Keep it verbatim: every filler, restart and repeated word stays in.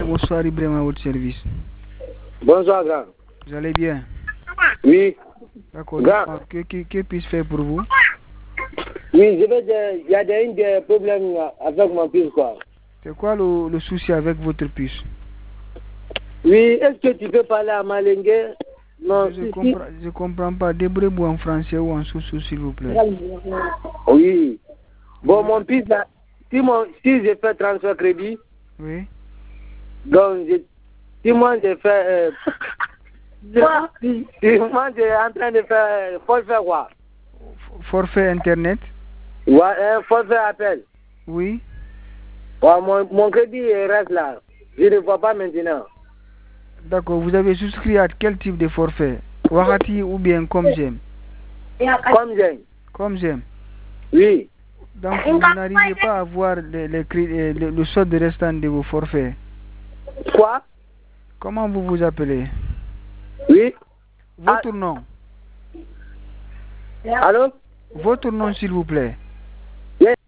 bonsoir Ibrahim à votre service. Bonsoir, grand. Vous allez bien? Oui. D'accord. Que, que, que puis-je faire pour vous? Oui, je vais il y a des, des problèmes avec mon puce, quoi. C'est quoi le, le souci avec votre puce? Oui, est-ce que tu peux parler à Malingue? Non, je ne si, comprends, si. je comprends pas. Débrouillez-vous en français ou en sous-sous, s'il vous plaît. Oui. Bon, mon fils, si, mon, si je fais transfert crédit, oui. Donc, je, si moi je fais. Euh, si, si moi je suis en train de faire. Forfait quoi? Forfait internet? Ouais, un forfait appel. Oui. Ouais, mon, mon crédit reste là. Je ne vois pas maintenant. D'accord. Vous avez souscrit à quel type de forfait? Wahati ou bien comme j'aime? Comme j'aime. Comme j'aime. Oui. Donc, vous n'arrivez pas à voir le, le, le, le solde restant de vos forfaits. Quoi? Comment vous vous appelez? Oui. Votre ah. nom? Allô? Votre nom, s'il vous plaît. Yes.